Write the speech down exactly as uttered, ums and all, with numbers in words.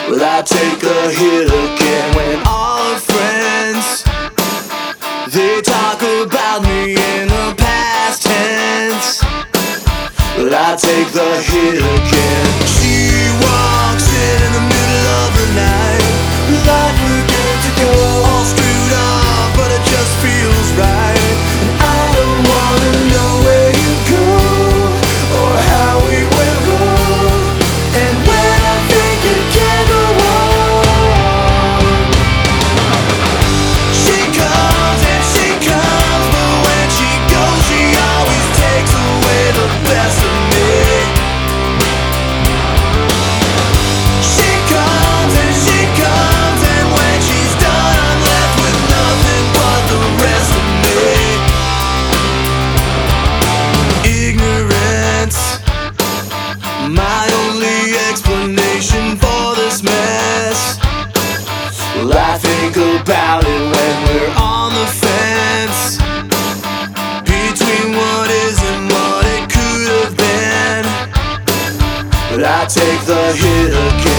Well, I take a hit again when all her friends, they talk about me in the past tense. Well, I take the hit again. She walks in in the middle of the night, like we're good to go, all screwed up, but it just feels right. And I don't wanna know where you go or how we went wrong. And when I think it can't go on, she comes and she comes, but when she goes, she always takes away the best of me. She comes and she comes, and when she's done, I'm left with nothing but the rest of me. Ignorance, my only explanation for this mess. Well, I think about it when we're on the fence between what is and what it could have been. But I take the hit again.